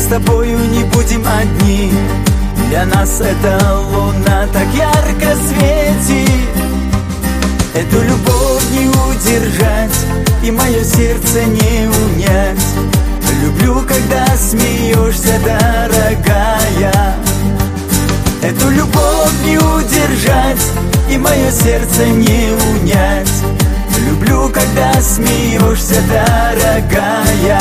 с тобою не будем одни. Для нас эта луна так ярко светит. Эту любовь не удержать и мое сердце не унять. Люблю, когда смеешься, дорогая. Эту любовь не удержать и мое сердце не унять. Люблю, когда смеешься, дорогая.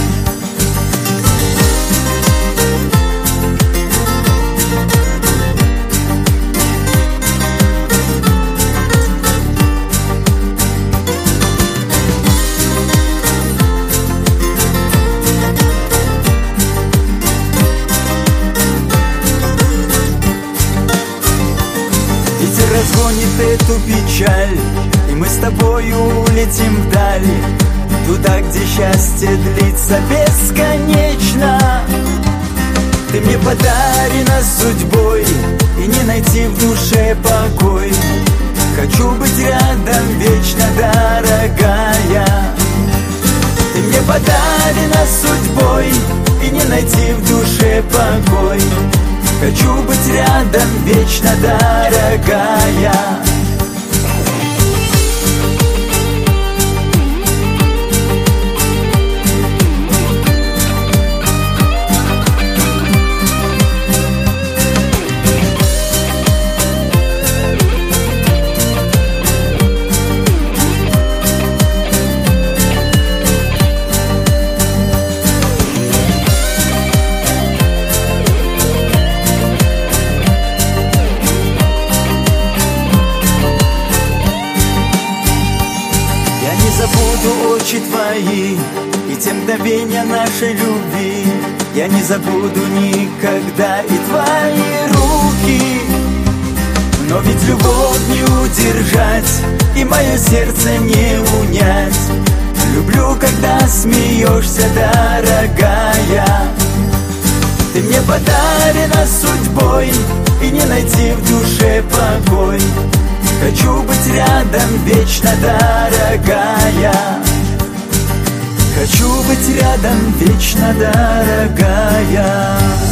Ветер разгонит эту печаль, и мы с тобою улетим вдаль, туда, где счастье длится бесконечно. Ты мне подарена судьбой, и не найти в душе покой. Хочу быть рядом вечно, дорогая. Ты мне подарена судьбой, и не найти в душе покой. Хочу быть рядом вечно, дорогая. Забуду очи твои и те мгновения нашей любви. Я не забуду никогда и твои руки. Но ведь любовь не удержать и мое сердце не унять. Люблю, когда смеешься, дорогая. Ты мне подарена судьбой, и не найти в душе покой. Хочу быть рядом вечно, дорогая. Хочу быть рядом вечно, дорогая.